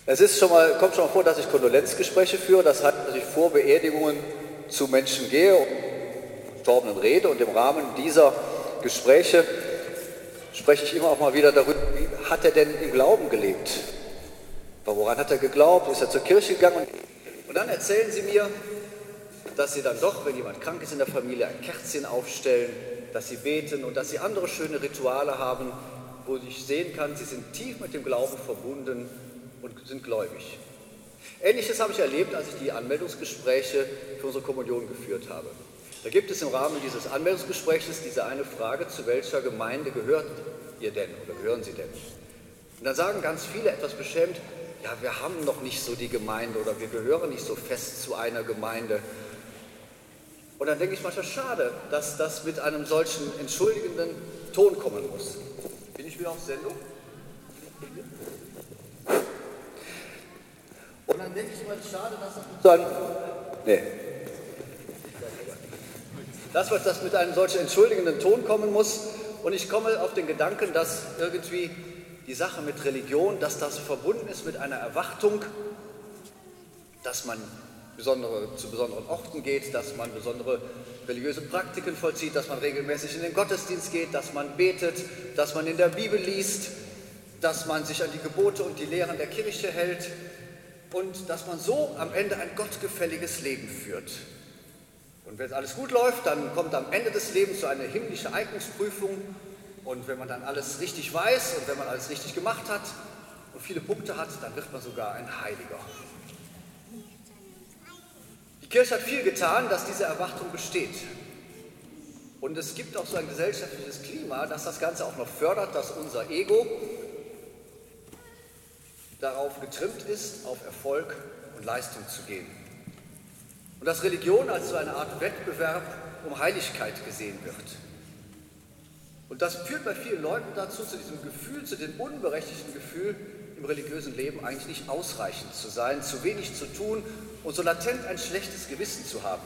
Kommt schon mal vor, dass ich Kondolenzgespräche führe. Das heißt, dass ich vor Beerdigungen zu Menschen gehe und mit Verstorbenen rede. Und im Rahmen dieser Gespräche spreche ich immer auch mal wieder darüber, wie hat er denn im Glauben gelebt? Woran hat er geglaubt? Ist er zur Kirche gegangen? Und dann erzählen sie mir, dass sie dann doch, wenn jemand krank ist in der Familie, ein Kerzchen aufstellen, dass sie beten und dass sie andere schöne Rituale haben, wo ich sehen kann, sie sind tief mit dem Glauben verbunden und sind gläubig. Ähnliches habe ich erlebt, als ich die Anmeldungsgespräche für unsere Kommunion geführt habe. Da gibt es im Rahmen dieses Anmeldungsgespräches diese eine Frage, zu welcher Gemeinde gehört ihr denn oder gehören Sie denn? Und dann sagen ganz viele etwas beschämt, ja, wir haben noch nicht so die Gemeinde oder wir gehören nicht so fest zu einer Gemeinde. Und dann denke ich manchmal, schade, dass das mit einem solchen entschuldigenden Ton kommen muss. Bin ich wieder auf Sendung? Und dann denke ich mal, schade, dass das mit einem solchen entschuldigenden Ton kommen muss. Und ich komme auf den Gedanken, dass irgendwie die Sache mit Religion, dass das verbunden ist mit einer Erwartung, dass man zu besonderen Orten geht, dass man besondere religiöse Praktiken vollzieht, dass man regelmäßig in den Gottesdienst geht, dass man betet, dass man in der Bibel liest, dass man sich an die Gebote und die Lehren der Kirche hält und dass man so am Ende ein gottgefälliges Leben führt. Und wenn alles gut läuft, dann kommt am Ende des Lebens so eine himmlische Eignungsprüfung und wenn man dann alles richtig weiß und wenn man alles richtig gemacht hat und viele Punkte hat, dann wird man sogar ein Heiliger. Die Kirche hat viel getan, dass diese Erwartung besteht. Und es gibt auch so ein gesellschaftliches Klima, das das Ganze auch noch fördert, dass unser Ego darauf getrimmt ist, auf Erfolg und Leistung zu gehen. Und dass Religion als so eine Art Wettbewerb um Heiligkeit gesehen wird. Und das führt bei vielen Leuten dazu, zu diesem Gefühl, zu dem unberechtigten Gefühl, im religiösen Leben eigentlich nicht ausreichend zu sein, zu wenig zu tun und so latent ein schlechtes Gewissen zu haben.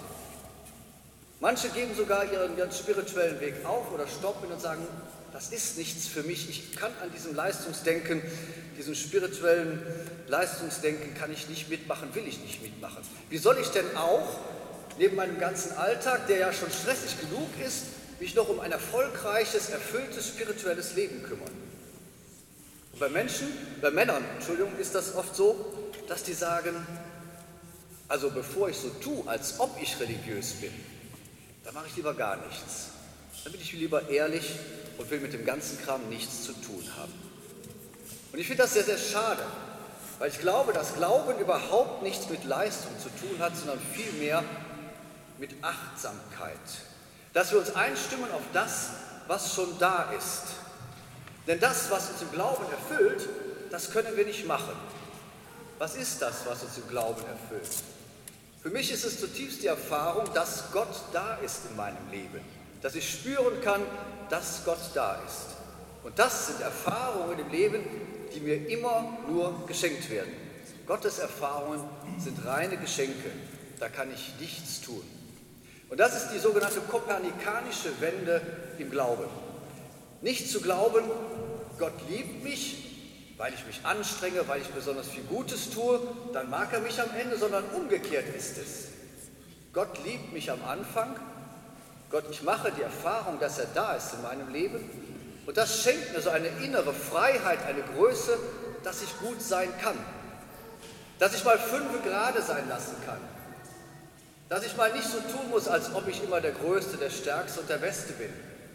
Manche geben sogar ihren spirituellen Weg auf oder stoppen und sagen, das ist nichts für mich, ich kann an diesem Leistungsdenken, diesem spirituellen Leistungsdenken kann ich nicht mitmachen, will ich nicht mitmachen. Wie soll ich denn auch, neben meinem ganzen Alltag, der ja schon stressig genug ist, mich noch um ein erfolgreiches, erfülltes spirituelles Leben kümmern? Und bei Männern, ist das oft so, dass die sagen, also bevor ich so tue, als ob ich religiös bin, dann mache ich lieber gar nichts. Dann bin ich lieber ehrlich und will mit dem ganzen Kram nichts zu tun haben. Und ich finde das sehr, sehr schade, weil ich glaube, dass Glauben überhaupt nichts mit Leistung zu tun hat, sondern vielmehr mit Achtsamkeit. Dass wir uns einstimmen auf das, was schon da ist. Denn das, was uns im Glauben erfüllt, das können wir nicht machen. Was ist das, was uns im Glauben erfüllt? Für mich ist es zutiefst die Erfahrung, dass Gott da ist in meinem Leben. Dass ich spüren kann, dass Gott da ist. Und das sind Erfahrungen im Leben, die mir immer nur geschenkt werden. Gottes Erfahrungen sind reine Geschenke. Da kann ich nichts tun. Und das ist die sogenannte kopernikanische Wende im Glauben. Nicht zu glauben, Gott liebt mich, weil ich mich anstrenge, weil ich besonders viel Gutes tue, dann mag er mich am Ende, sondern umgekehrt ist es. Gott liebt mich am Anfang, ich mache die Erfahrung, dass er da ist in meinem Leben und das schenkt mir so eine innere Freiheit, eine Größe, dass ich gut sein kann, dass ich mal 5 Grade sein lassen kann, dass ich mal nicht so tun muss, als ob ich immer der Größte, der Stärkste und der Beste bin.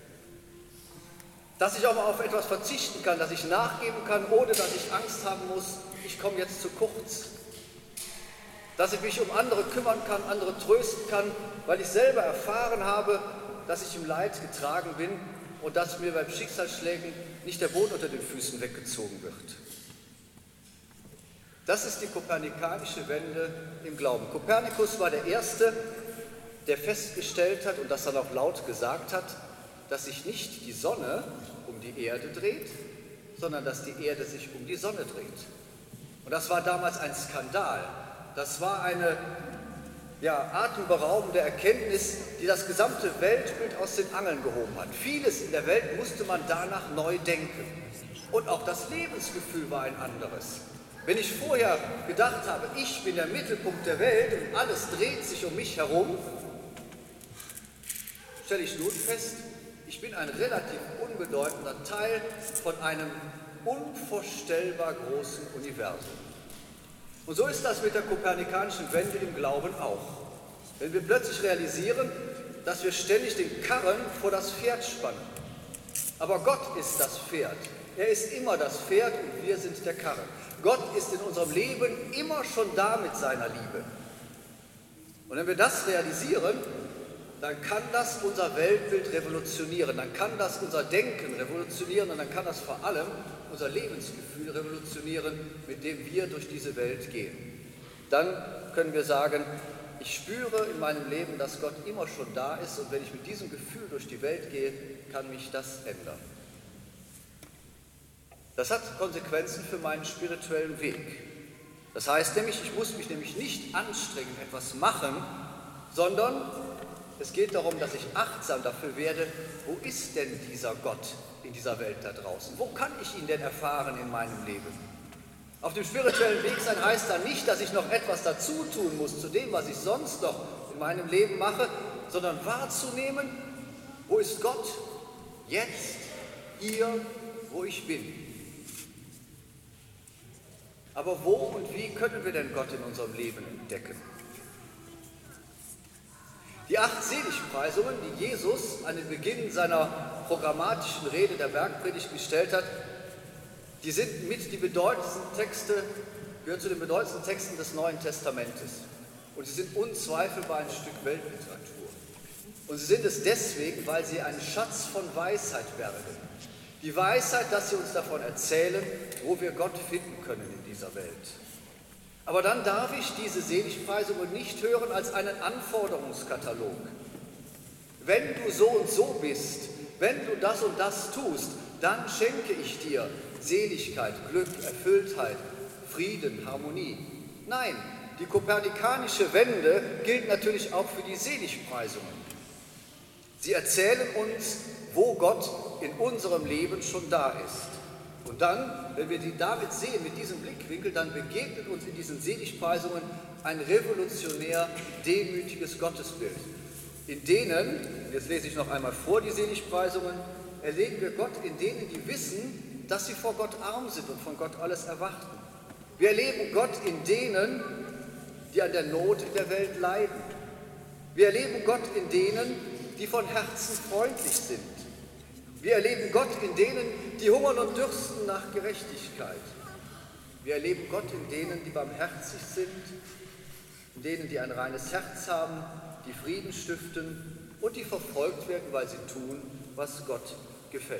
Dass ich auch mal auf etwas verzichten kann, dass ich nachgeben kann, ohne dass ich Angst haben muss, ich komme jetzt zu kurz. Dass ich mich um andere kümmern kann, andere trösten kann, weil ich selber erfahren habe, dass ich im Leid getragen bin und dass mir beim Schicksalsschlägen nicht der Boden unter den Füßen weggezogen wird. Das ist die kopernikanische Wende im Glauben. Kopernikus war der Erste, der festgestellt hat und das dann auch laut gesagt hat, dass sich nicht die Sonne um die Erde dreht, sondern dass die Erde sich um die Sonne dreht. Und das war damals ein Skandal. Das war eine atemberaubende Erkenntnis, die das gesamte Weltbild aus den Angeln gehoben hat. Vieles in der Welt musste man danach neu denken. Und auch das Lebensgefühl war ein anderes. Wenn ich vorher gedacht habe, ich bin der Mittelpunkt der Welt und alles dreht sich um mich herum, stelle ich nun fest, ich bin ein relativ unbedeutender Teil von einem unvorstellbar großen Universum. Und so ist das mit der kopernikanischen Wende im Glauben auch. Wenn wir plötzlich realisieren, dass wir ständig den Karren vor das Pferd spannen. Aber Gott ist das Pferd. Er ist immer das Pferd und wir sind der Karren. Gott ist in unserem Leben immer schon da mit seiner Liebe. Und wenn wir das realisieren, dann kann das unser Weltbild revolutionieren, dann kann das unser Denken revolutionieren und dann kann das vor allem unser Lebensgefühl revolutionieren, mit dem wir durch diese Welt gehen. Dann können wir sagen, ich spüre in meinem Leben, dass Gott immer schon da ist und wenn ich mit diesem Gefühl durch die Welt gehe, kann mich das ändern. Das hat Konsequenzen für meinen spirituellen Weg. Das heißt nämlich, ich muss mich nämlich nicht anstrengen, etwas machen, sondern es geht darum, dass ich achtsam dafür werde, wo ist denn dieser Gott in dieser Welt da draußen? Wo kann ich ihn denn erfahren in meinem Leben? Auf dem spirituellen Weg sein heißt dann nicht, dass ich noch etwas dazu tun muss zu dem, was ich sonst noch in meinem Leben mache, sondern wahrzunehmen, wo ist Gott jetzt, hier, wo ich bin. Aber wo und wie können wir denn Gott in unserem Leben entdecken? Die 8 Seligpreisungen, die Jesus an den Beginn seiner programmatischen Rede der Bergpredigt gestellt hat, die sind mit die bedeutendsten Texte, gehören zu den bedeutendsten Texten des Neuen Testamentes. Und sie sind unzweifelbar ein Stück Weltliteratur. Und sie sind es deswegen, weil sie einen Schatz von Weisheit bergen. Die Weisheit, dass sie uns davon erzählen, wo wir Gott finden können in dieser Welt. Aber dann darf ich diese Seligpreisungen nicht hören als einen Anforderungskatalog. Wenn du so und so bist, wenn du das und das tust, dann schenke ich dir Seligkeit, Glück, Erfülltheit, Frieden, Harmonie. Nein, die kopernikanische Wende gilt natürlich auch für die Seligpreisungen. Sie erzählen uns, wo Gott in unserem Leben schon da ist. Und dann, wenn wir die damit sehen, mit diesem Blickwinkel, dann begegnet uns in diesen Seligpreisungen ein revolutionär demütiges Gottesbild. In denen, jetzt lese ich noch einmal vor die Seligpreisungen, erleben wir Gott in denen, die wissen, dass sie vor Gott arm sind und von Gott alles erwarten. Wir erleben Gott in denen, die an der Not in der Welt leiden. Wir erleben Gott in denen, die von Herzen freundlich sind. Wir erleben Gott in denen, die hungern und dürsten nach Gerechtigkeit. Wir erleben Gott in denen, die barmherzig sind, in denen, die ein reines Herz haben, die Frieden stiften und die verfolgt werden, weil sie tun, was Gott gefällt.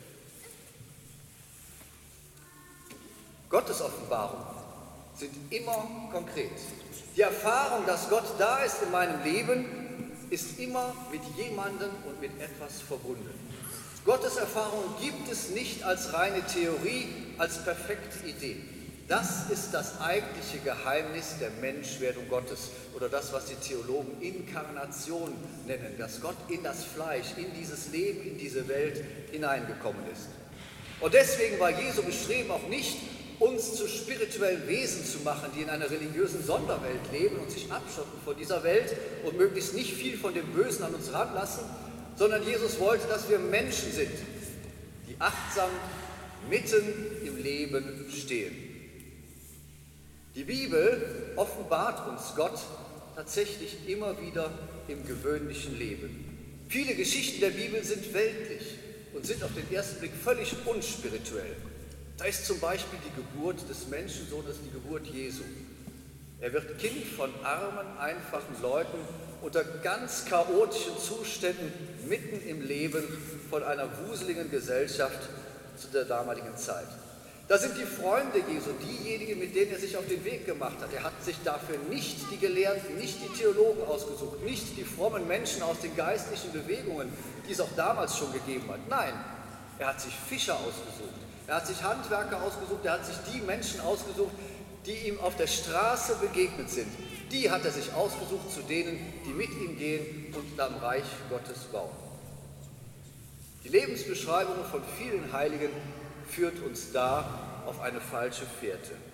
Gottes Offenbarungen sind immer konkret. Die Erfahrung, dass Gott da ist in meinem Leben, ist immer mit jemandem und mit etwas verbunden. Gottes Erfahrung gibt es nicht als reine Theorie, als perfekte Idee. Das ist das eigentliche Geheimnis der Menschwerdung Gottes oder das, was die Theologen Inkarnation nennen, dass Gott in das Fleisch, in dieses Leben, in diese Welt hineingekommen ist. Und deswegen war Jesu Bestreben auch nicht, uns zu spirituellen Wesen zu machen, die in einer religiösen Sonderwelt leben und sich abschotten von dieser Welt und möglichst nicht viel von dem Bösen an uns ranlassen, sondern Jesus wollte, dass wir Menschen sind, die achtsam mitten im Leben stehen. Die Bibel offenbart uns Gott tatsächlich immer wieder im gewöhnlichen Leben. Viele Geschichten der Bibel sind weltlich und sind auf den ersten Blick völlig unspirituell. Da ist zum Beispiel die Geburt des Menschensohnes, die Geburt Jesu. Er wird Kind von armen, einfachen Leuten unter ganz chaotischen Zuständen mitten im Leben von einer wuseligen Gesellschaft zu der damaligen Zeit. Da sind die Freunde Jesu, diejenigen, mit denen er sich auf den Weg gemacht hat. Er hat sich dafür nicht die Gelehrten, nicht die Theologen ausgesucht, nicht die frommen Menschen aus den geistlichen Bewegungen, die es auch damals schon gegeben hat. Nein, er hat sich Fischer ausgesucht, er hat sich Handwerker ausgesucht, er hat sich die Menschen ausgesucht, die ihm auf der Straße begegnet sind. Die hat er sich ausgesucht zu denen, die mit ihm gehen und am Reich Gottes bauen. Die Lebensbeschreibung von vielen Heiligen führt uns da auf eine falsche Fährte.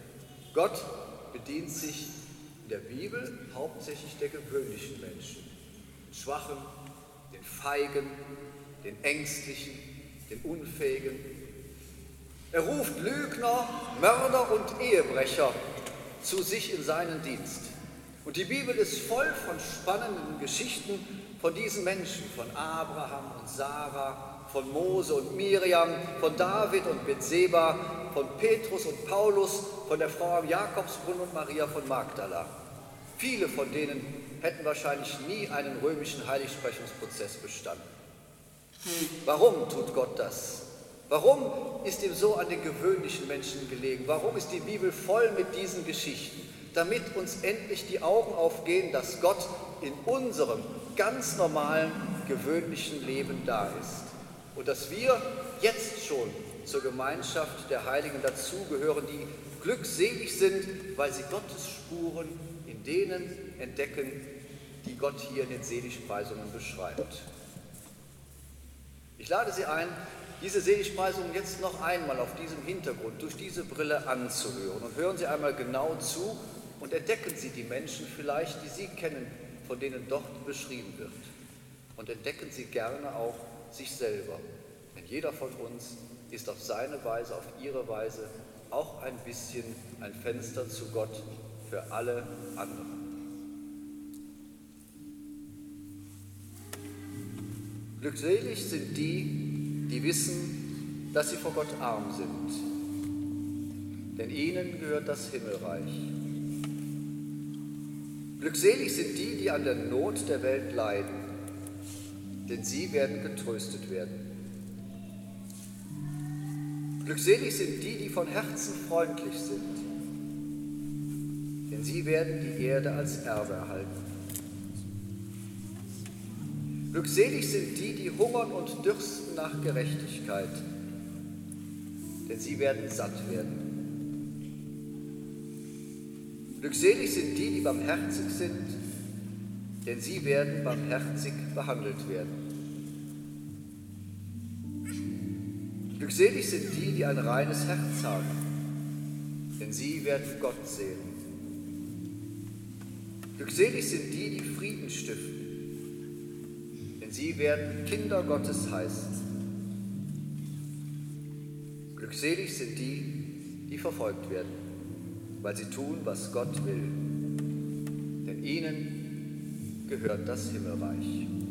Gott bedient sich in der Bibel hauptsächlich der gewöhnlichen Menschen, den Schwachen, den Feigen, den Ängstlichen, den Unfähigen. Er ruft Lügner, Mörder und Ehebrecher zu sich in seinen Dienst. Und die Bibel ist voll von spannenden Geschichten von diesen Menschen, von Abraham und Sarah, von Mose und Miriam, von David und Bethseba, von Petrus und Paulus, von der Frau am Jakobsbrunnen und Maria von Magdala. Viele von denen hätten wahrscheinlich nie einen römischen Heiligsprechungsprozess bestanden. Warum tut Gott das? Warum ist ihm so an den gewöhnlichen Menschen gelegen? Warum ist die Bibel voll mit diesen Geschichten? Damit uns endlich die Augen aufgehen, dass Gott in unserem ganz normalen, gewöhnlichen Leben da ist. Und dass wir jetzt schon zur Gemeinschaft der Heiligen dazugehören, die glückselig sind, weil sie Gottes Spuren in denen entdecken, die Gott hier in den Seligpreisungen beschreibt. Ich lade Sie ein, diese Seligpreisungen jetzt noch einmal auf diesem Hintergrund, durch diese Brille anzuhören. Und hören Sie einmal genau zu und entdecken Sie die Menschen vielleicht, die Sie kennen, von denen dort beschrieben wird. Und entdecken Sie gerne auch sich selber. Denn jeder von uns ist auf seine Weise, auf ihre Weise auch ein bisschen ein Fenster zu Gott für alle anderen. Glückselig sind die, die wissen, dass sie vor Gott arm sind, denn ihnen gehört das Himmelreich. Glückselig sind die, die an der Not der Welt leiden, denn sie werden getröstet werden. Glückselig sind die, die von Herzen freundlich sind, denn sie werden die Erde als Erbe erhalten. Glückselig sind die, die hungern und dürsten nach Gerechtigkeit, denn sie werden satt werden. Glückselig sind die, die barmherzig sind, denn sie werden barmherzig behandelt werden. Glückselig sind die, die ein reines Herz haben, denn sie werden Gott sehen. Glückselig sind die, die Frieden stiften, denn sie werden Kinder Gottes heißen. Glückselig sind die, die verfolgt werden, weil sie tun, was Gott will, denn ihnen gehört das Himmelreich.